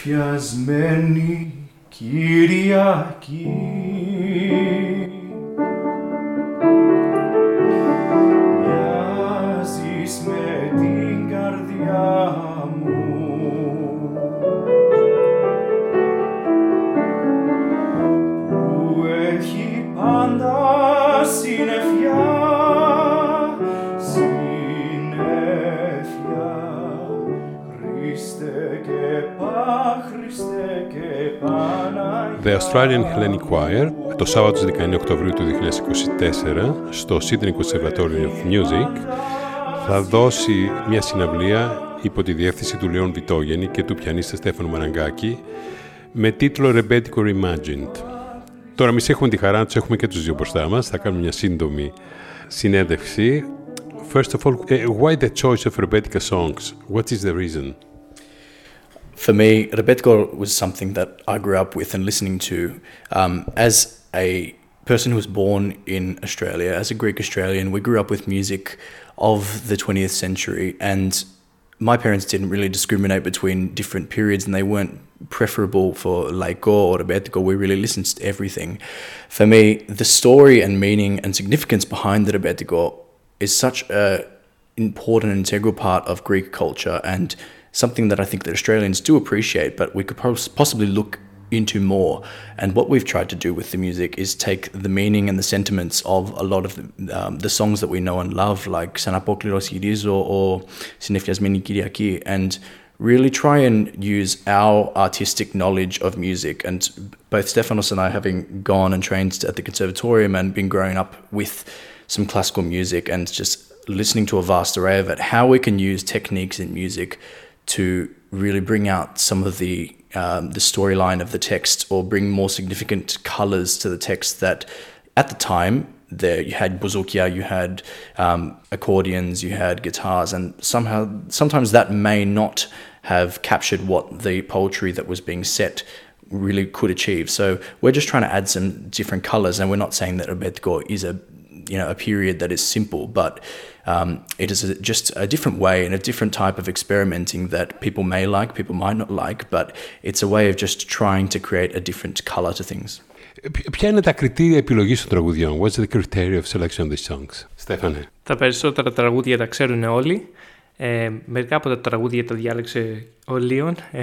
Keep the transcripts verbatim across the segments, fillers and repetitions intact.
Συνεφιασμένη Κυριακή μοιάζεις με την καρδιά μου που έχει πάντα συννεφιά, συννεφιά, Χριστέ και πα, Χριστέ και Παναγιά. The Australian Hellenic Choir το Σάββατο στις δεκαεννέα Οκτωβρίου του δύο χιλιάδες είκοσι τέσσερα στο Sydney Conservatory of Music θα δώσει μια συναυλία υπό τη διεύθυνση του Λεόν Βιτόγενη και του πιανίστα Στέφανου Μαραγκάκη με τίτλο Rebetiko Reimagined. Τώρα εμείς έχουμε τη χαρά να τους έχουμε και τους δύο μπροστά μας. Θα κάνουμε μια σύντομη συνέντευξη. First of all, why the choice of Rebetika songs? What is the reason? For me, Rebetiko was something that I grew up with and listening to. Um, as a person who was born in Australia, as a Greek Australian, we grew up with music of the twentieth century, and my parents didn't really discriminate between different periods, and they weren't preferable for laiko or Rebetiko. We really listened to everything. For me, the story and meaning and significance behind the Rebetiko is such an important and integral part of Greek culture, and something that I think that Australians do appreciate, but we could possibly look into more. And what we've tried to do with the music is take the meaning and the sentiments of a lot of the, um, the songs that we know and love, like Xanapokliros Girizo or Συνεφιασμένη Κυριακή, and really try and use our artistic knowledge of music. And both Stefanos and I, having gone and trained at the Conservatorium and been growing up with some classical music and just listening to a vast array of it, how we can use techniques in music to really bring out some of the um, the storyline of the text, or bring more significant colours to the text that at the time there you had bouzoukia, you had um, accordions, you had guitars, and somehow sometimes that may not have captured what the poetry that was being set really could achieve. So we're just trying to add some different colours, and we're not saying that Rebetiko is a you know a period that is simple, but Um, it is a, just a different way and a different type of experimenting that people may like, people might not like, but it's a way of just trying to create a different colour to things. Ποια είναι τα κριτήρια επιλογής των τραγουδιών? What's the criteria of selection of these songs? Στέφανε. Τα περισσότερα τραγούδια τα ξέρουν όλοι. Ε, μερικά από τα τραγούδια τα διάλεξε ο Λίον. Ε,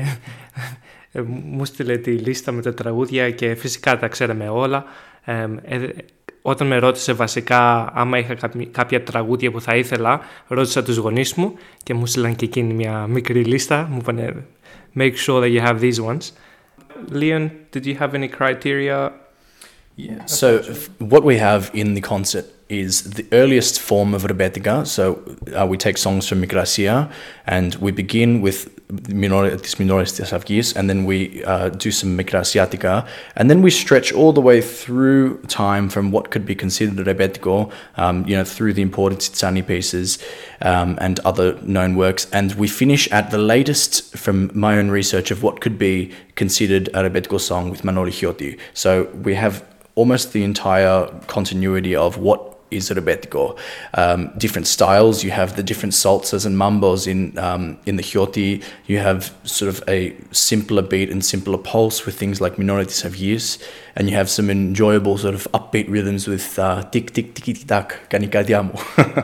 ε, μου στείλε τη λίστα με τα τραγούδια και φυσικά τα ξέραμε όλα. Ε, ε, Όταν με ρώτησε βασικά άμα είχα κάποια τραγούδια που θα ήθελα, ρώτησα τους γονείς μου και μου στείλαν και εκείνη μια μικρή λίστα. Μου είπανε, make sure that you have these ones. Leon, did you have any criteria? Yeah. So what we have in the concert is the earliest form of Rebetika. So uh, we take songs from Mikrasia, and we begin with τις Minores της Αυγής, and then we uh, do some Mikrasiatica, and then we stretch all the way through time from what could be considered Rebetiko, um, you know, through the important Tsitsani pieces um, and other known works, and we finish at the latest from my own research of what could be considered a Rebetiko song with Manoli Chioti. So we have almost the entire continuity of what is Rebetiko. Um, different styles, you have the different salsas and mambos in um, in the Chioti, you have sort of a simpler beat and simpler pulse with things like Minore της Αυγής, and you have some enjoyable sort of upbeat rhythms with uh, tick tick tick tick tack, κάνει καρδιά μου.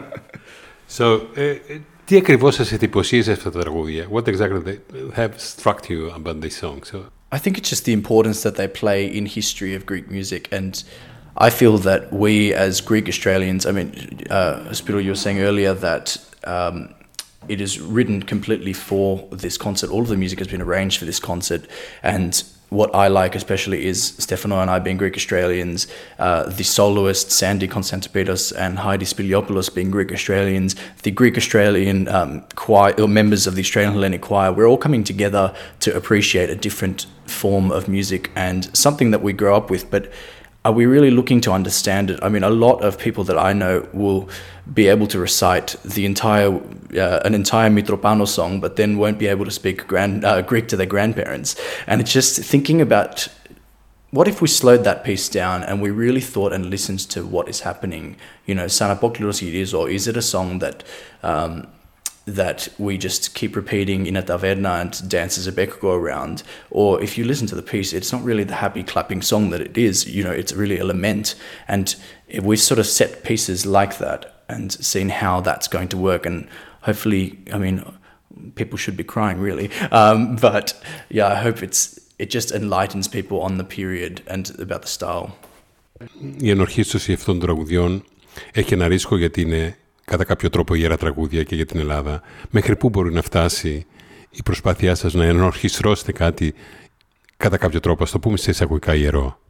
So, uh, τι ακριβώς σας εντυπωσίασε αυτά τα τραγούδια? What exactly have struck you about these songs? So, I think it's just the importance that they play in history of Greek music, and I feel that we as Greek Australians, I mean, uh, Spiro, you were saying earlier that um, it is written completely for this concert. All of the music has been arranged for this concert, and what I like especially is Stefano and I being Greek Australians, uh, the soloists Sandy Konstantopoulos and Heidi Spiliopoulos being Greek Australians, the Greek Australian um, choir, or members of the Australian Hellenic Choir. We're all coming together to appreciate a different form of music and something that we grow up with, but are we really looking to understand it? I mean, a lot of people that I know will be able to recite the entire, uh, an entire Mitropano song, but then won't be able to speak grand, uh, Greek to their grandparents. And it's just thinking about, what if we slowed that piece down and we really thought and listened to what is happening? You know, Xanapokliros Girizo, or is it a song that um, that we just keep repeating in a taverna and dances a beck go around. Or if you listen to the piece, it's not really the happy clapping song that it is. You know, it's really a lament. And we've sort of set pieces like that and seen how that's going to work. And hopefully, I mean, people should be crying really. Um, but yeah, I hope it's it just enlightens people on the period and about the style. Η ενορχήστρωση αυτών των τραγουδιών έχει ένα ρίσκο γιατί είναι κατά κάποιο τρόπο ιερά τραγούδια και για την Ελλάδα. Μέχρι πού μπορεί να φτάσει η προσπάθειά σας να ενορχιστρώσετε κάτι κατά κάποιο τρόπο, ας το πούμε σε εισαγωγικά ιερό?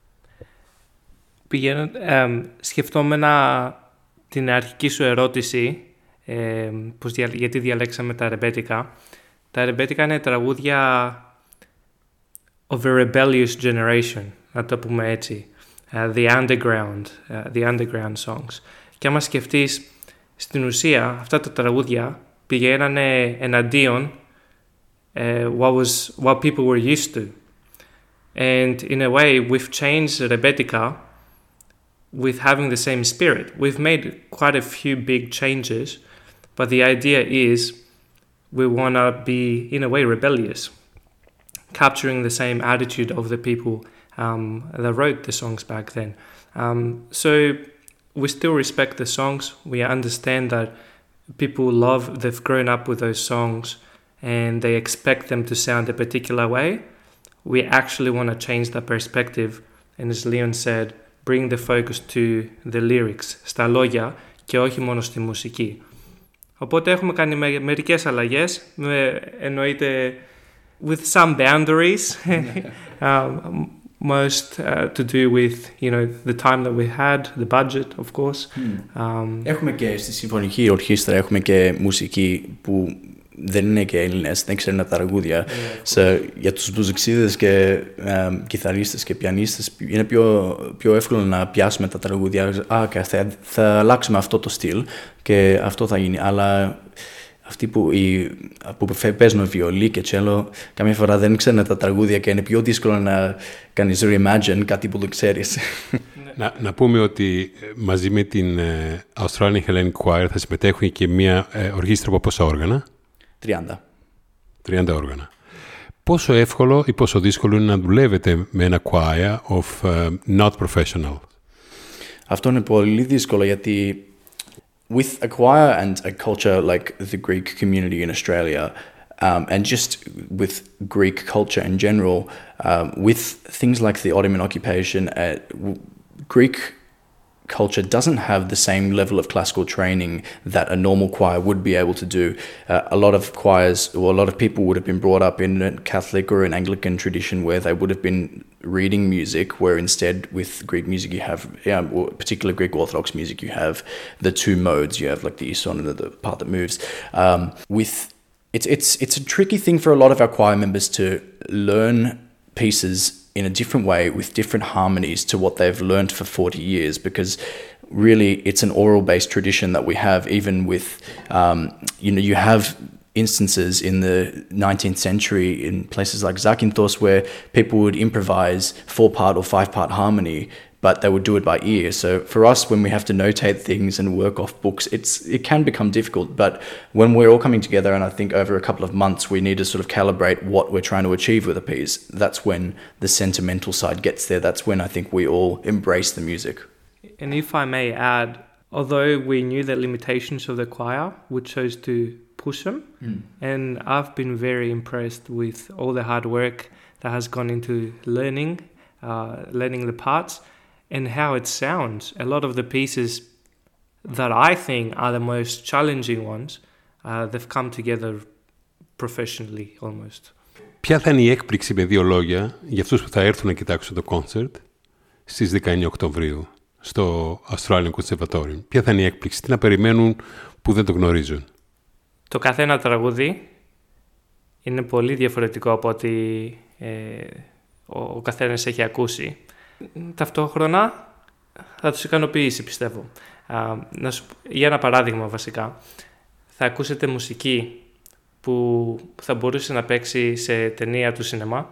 Πηγαίνω, ε, σκεφτόμενα την αρχική σου ερώτηση, ε, πως, γιατί διαλέξαμε τα ρεμπέτικα. Τα ρεμπέτικα είναι τραγούδια of a rebellious generation, να το πούμε έτσι. Uh, the underground, uh, the underground songs. Και άμα σκεφτείς, στην ουσία αυτά τα τραγούδια πηγαίνανε εναντίον uh, what was what people were used to. And in a way we've changed Rebetika with having the same spirit. We've made quite a few big changes, but the idea is we want to be in a way rebellious, capturing the same attitude of the people Um, that wrote the songs back then. Um, so we still respect the songs. We understand that people love, they've grown up with those songs and they expect them to sound a particular way. We actually want to change that perspective. And as Leon said, bring the focus to the lyrics, στα λόγια και όχι μόνο στη μουσική. Οπότε έχουμε κάνει με, μερικές αλλαγές, με, εννοείται with some boundaries. um, Most uh, to do with, you know, the time that we had, the budget, of course. Mm. Um, έχουμε και στη συμφωνική ορχήστρα, έχουμε και μουσική που δεν είναι και Έλληνες, δεν ξέρουν τα τραγούδια. Yeah, so, για τους μπουζουξίδες και um, κιθαρίστες και πιανίστες είναι πιο, πιο εύκολο να πιάσουμε τα τραγούδια. Α, και θα, θα αλλάξουμε αυτό το στυλ και αυτό θα γίνει. Αλλά αυτοί που, οι, που παίζουν βιολί και τσέλο καμιά φορά δεν ξέρουν τα τραγούδια και είναι πιο δύσκολο να κάνεις reimagine κάτι που δεν ξέρεις. να, να πούμε ότι μαζί με την ε, Australian Hellenic Choir θα συμμετέχουν και μια ε, ορχήστρα από πόσα όργανα? τριάντα. τριάντα όργανα. Πόσο εύκολο ή πόσο δύσκολο είναι να δουλεύετε με ένα choir of uh, not professional? Αυτό είναι πολύ δύσκολο γιατί with a choir and a culture like the Greek community in Australia, um, and just with Greek culture in general, um, with things like the Ottoman occupation, uh, w- Greek culture doesn't have the same level of classical training that a normal choir would be able to do. Uh, a lot of choirs, or a lot of people would have been brought up in a Catholic or an Anglican tradition where they would have been reading music, where instead with Greek music you have, yeah, or particular Greek Orthodox music, you have the two modes. You have like the ison and the, the part that moves. Um, with it's it's it's a tricky thing for a lot of our choir members to learn pieces in a different way with different harmonies to what they've learned for forty years, because really it's an oral based tradition that we have. Even with um, you know, you have instances in the nineteenth century in places like Zakynthos where people would improvise four part or five part harmony, but they would do it by ear. So for us, when we have to notate things and work off books, it's it can become difficult. But when we're all coming together, and I think over a couple of months, we need to sort of calibrate what we're trying to achieve with a piece. That's when the sentimental side gets there. That's when I think we all embrace the music. And if I may add, although we knew the limitations of the choir, we chose to push them. Mm. And I've been very impressed with all the hard work that has gone into learning, uh, learning the parts, and how it sounds. A lot of the pieces that I think are the most challenging ones, uh, they've come together professionally almost. Ποια θα είναι η έκπληξη με δύο λόγια για αυτούς που θα έρθουν να κοιτάξουν το concert στις δεκαεννιά Οκτωβρίου στο Australian Conservatorium? Ποια θα είναι η έκπληξη, τι να περιμένουν που δεν το γνωρίζουν? Το καθένα τραγούδι είναι πολύ διαφορετικό από ό,τι ε, ο, ο καθένας έχει ακούσει. Ταυτόχρονα θα τους ικανοποιήσει, πιστεύω. Α, να σου, για ένα παράδειγμα βασικά, θα ακούσετε μουσική που θα μπορούσε να παίξει σε ταινία του σινεμά.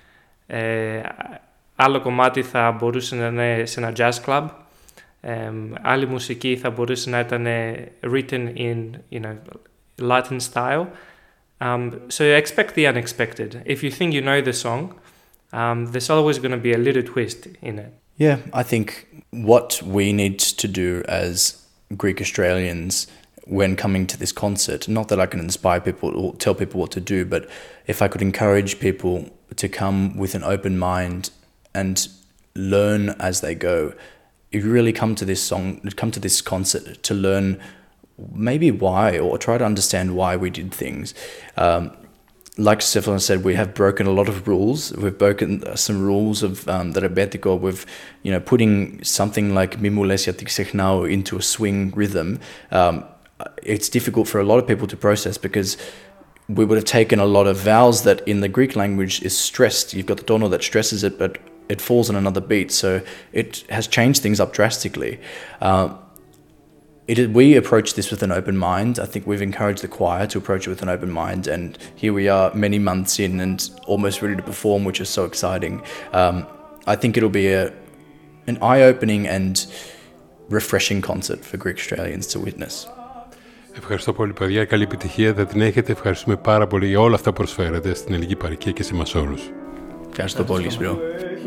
Ε, άλλο κομμάτι θα μπορούσε να είναι σε ένα jazz club. Ε, άλλη μουσική θα μπορούσε να ήταν written in, you know, Latin style. Um, so expect the unexpected. If you think you know the song, um, there's always going to be a little twist in it. Yeah, I think what we need to do as Greek Australians when coming to this concert, not that I can inspire people or tell people what to do, but if I could encourage people to come with an open mind and learn as they go. If you really come to this song, come to this concert to learn maybe why, or try to understand why we did things. Um, like Stefan said, we have broken a lot of rules. We've broken some rules of um, the rebetiko with, you know, putting something like "Mi mou les ya ti xehnao" into a swing rhythm. Um, it's difficult for a lot of people to process because we would have taken a lot of vowels that in the Greek language is stressed. You've got the tono that stresses it, but it falls on another beat. So it has changed things up drastically. Uh, It is, we approach this with an open mind. I think we've encouraged the choir to approach it with an open mind, and here we are many months in and almost ready to perform, which is so exciting. Um, I think it'll be a, an eye-opening and refreshing concert for Greek Australians to witness. Ευχαριστώ πολύ, παιδιά. Καλή επιτυχία. Θα την έχετε. Ευχαριστούμε πάρα πολύ για όλα αυτά που προσφέρετε στην ελληνική παροικία και σε εμάς όλους. Ευχαριστώ πολύ, Σπύρο.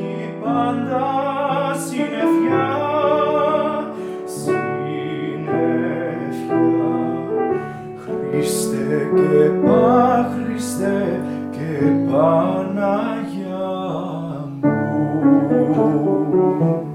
Χριστέ και Πα, Χριστέ και Παναγιά μου.